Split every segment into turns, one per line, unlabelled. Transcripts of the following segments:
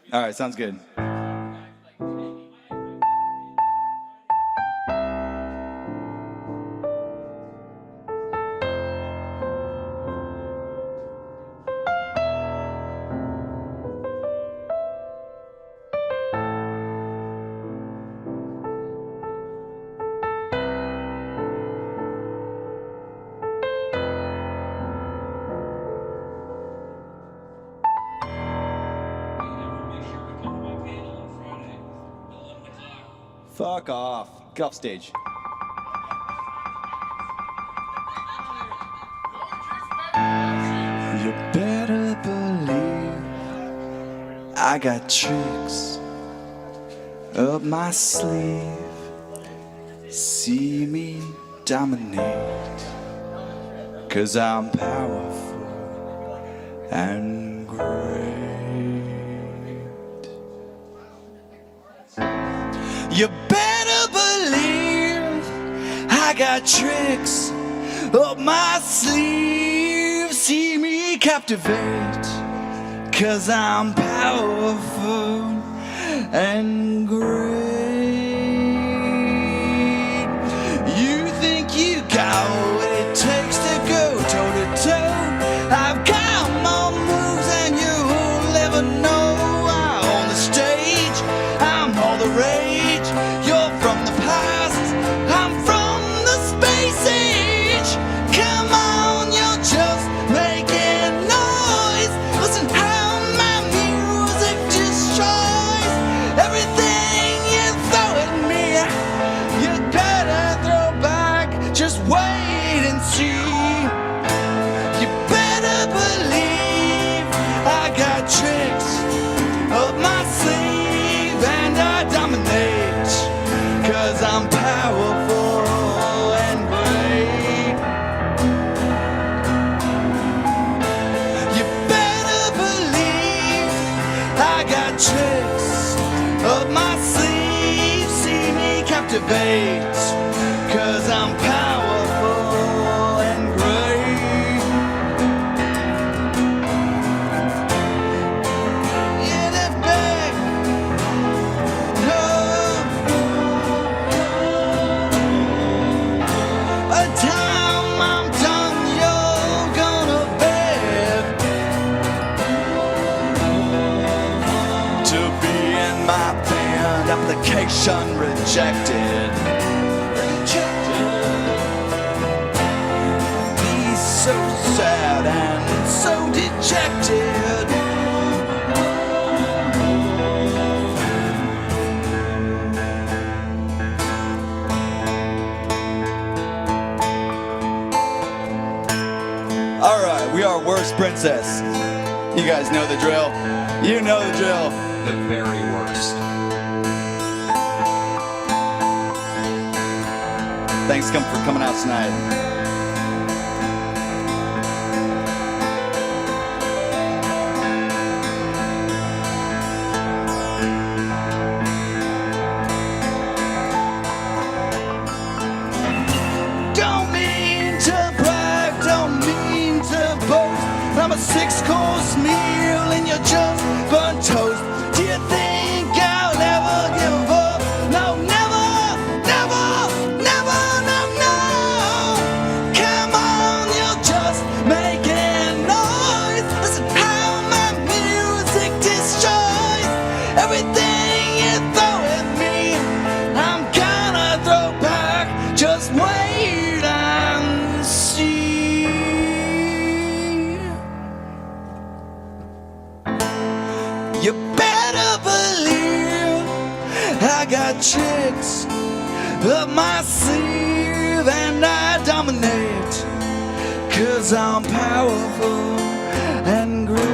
All right, sounds good. Fuck off. Get off stage. You better believe I got tricks up my sleeve. See me dominate, 'cause I'm powerful and great. You better believe I got tricks up my sleeve. See me captivate, 'cause I'm powerful and great. You think you got what it takes to go toe to toe? I've got more moves than you'll ever know. On the stage, I'm all the rage. You're from the past, I'm from the space age. Come on, you're just making noise. Listen how my music destroys everything you throw at me. You better throw back, just wait and see. You better believe I got tricks up my sleeve and I dominate, 'cause I'm powerful and great. You better believe I got tricks up my sleeve. See me captivate, 'cause I'm powerful and great. Yeah, that bag. No. By the time I'm done, you're gonna beg to be in my band. Application rejected. He's so sad and so dejected. All right, we are Worst Princess. You guys know the drill. You know the drill.
The very worst.
Thanks for coming out tonight. Don't mean to brag, don't mean to boast. I'm a 6-course meal and you're just burnt toast. Do you think I'll ever give up? No, never, never, never, no, no. Come on, you're just making noise. Listen how my music destroys everything you throw at me. I'm gonna throw back, just wait and see. You better believe I got tricks up my sleeve and I dominate, 'cause I'm powerful and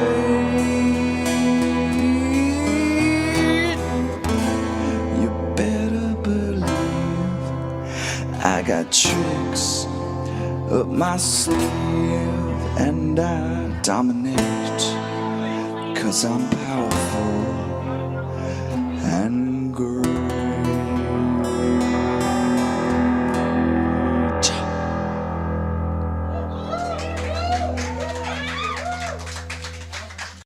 great. You better believe I got tricks up my sleeve and I dominate, 'cause I'm powerful